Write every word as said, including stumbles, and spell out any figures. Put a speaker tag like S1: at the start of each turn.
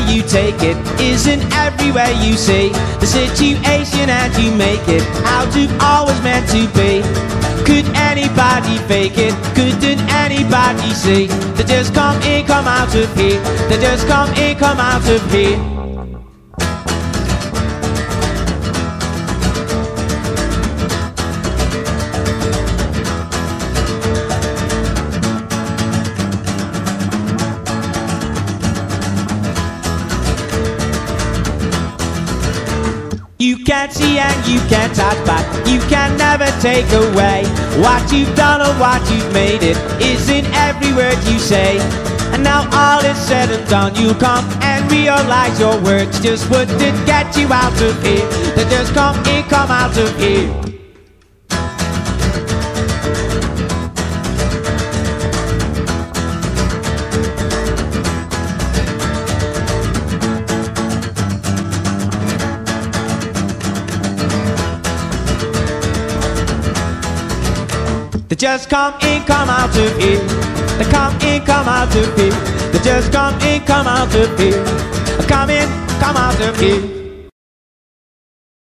S1: you take it isn't everywhere you see the situation and you make it how to always meant to be. Could anybody fake it? Couldn't anybody see? They just come in, come out of here. They just come in, come out of here. You can't see and you can't touch back. You can never take away what you've done or what you've made. It isn't every word you say. And now all is said and done, you'll come and realize your words just wouldn't get you out of here. They just come in, come out of here. They just come in, come out of here. They come in, come out of here. They just come in, come out of here. Come in, come out of here.